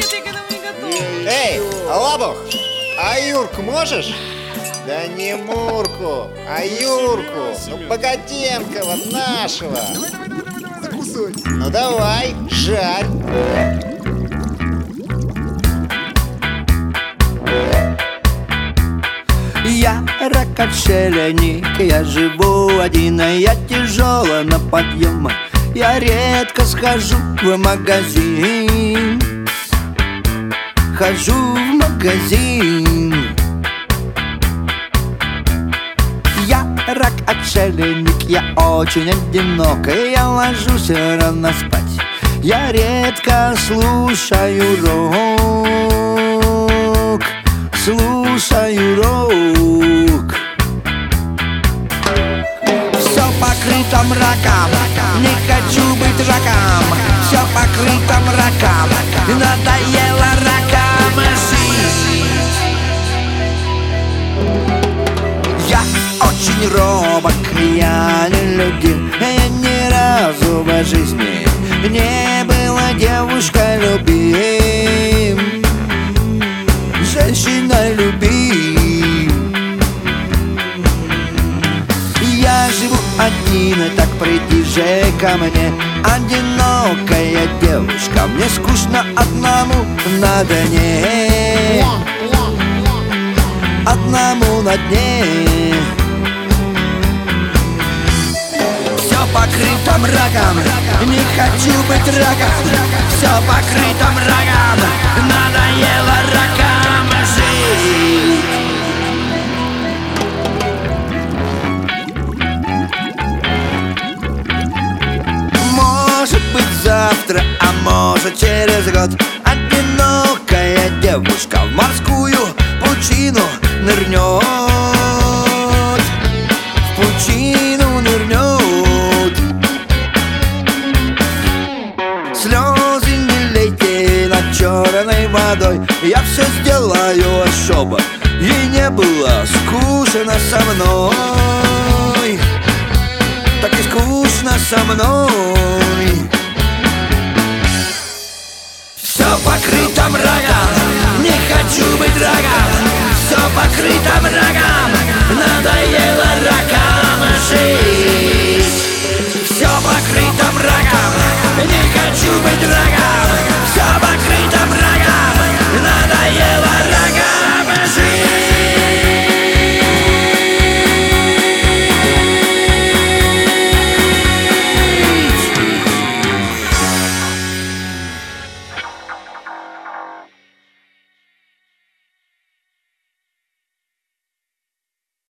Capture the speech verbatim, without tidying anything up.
Эй, Алабух, а Юрку можешь? Да не Мурку, а Юрку. Ну, Богатенкова нашего. Закусывай. Ну давай, жарь. Я рак-отшельник, я живу один, а я тяжело на подъем. Я редко схожу в магазин. Хожу в магазин. Я рак-отшельник, я очень одинок, и я ложусь рано спать. Я редко слушаю рок, слушаю рок. Все покрыто мраком, не хочу быть раком. Все покрыто мраком, надоело раком жить. Я очень робок, я не любим. Я ни разу в жизни не была девушкой любим. Женщина любим. Я живу один, так приди же ко мне. Одинокая девушка, мне скучно одному на дне. Одному на дне. Все покрыто мраком, не хочу быть раком. Все покрыто мраком, надоело раком жить. Может быть завтра, а может через год одинокая девушка в морскую пучину нырнет. В пучину нырнет. Слезы не лейте над черной водой. Я все сделаю, чтобы ей не было скучно со мной. Так и скучно со мной. Все покрыто мраком, не хочу быть раком. Все покрыто мраком, надоело раком жить. Все покрыто мраком, не хочу быть раком.